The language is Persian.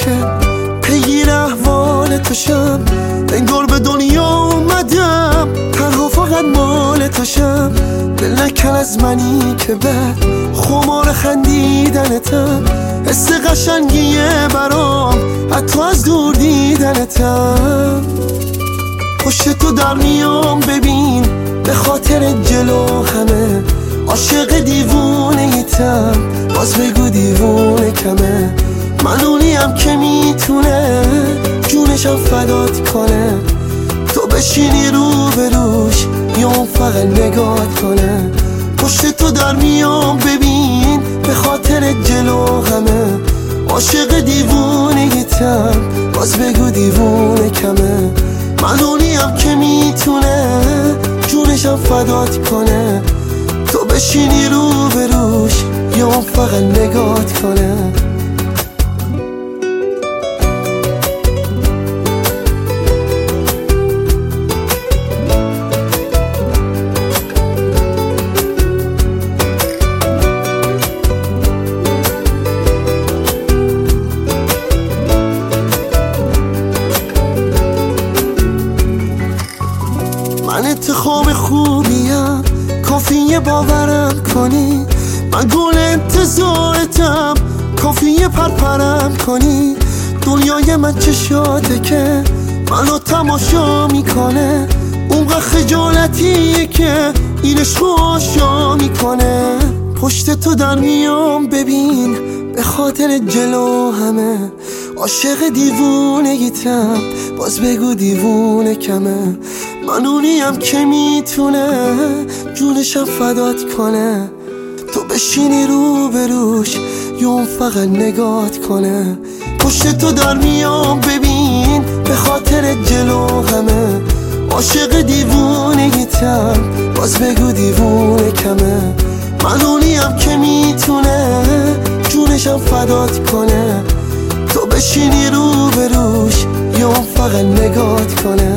که پیگیر احوال توشم، انگار به دنیا اومدم تنها فقط مال توشم. دل نکن از منی که بعد خمار خندیدنتم، حس قشنگیه برام حتی از دور دیدنتم. پشت تو در میام ببین به خاطر جلو همه، عاشق دیوونه ایتم باز بگو دیوونه کمه. من اونیم که میتونه جونشم فدات کنه، تو بشینی رو به روش یا اون فقط نگات کنه. پشت تو در میام ببین به خاطر جلو همه، عاشق دیوونه ایتم باز بگو دیوونه کمه. من اونیم که میتونه جونشم فدات کنه، تو بشینی رو به روش یا اون فقط نگات کنه. من انتخاب خوبیم کافیه باورم کنی، من گل انتظارتم کافیه پرپرم کنی. دنیای من چشاته که منو تماشا میکنه، اونقدر خجالتیه که این عشق آشا میکنه. پشت تو در میام ببین به خاطر جلو همه، عاشق دیوونه گیتم باز بگو دیوونه کمه. من اونیم که میتونه جونشم فدات کنه، تو بشینی رو به روش یا اون فقط نگات کنه. پشت تو در میام ببین به خاطر جلو همه، عاشق دیوونه گیتم باز بگو دیوونه کمه. من اونیم که میتونه جونشم فدات کنه، تو بشینی رو به روش یا اون فقط نگات کنه.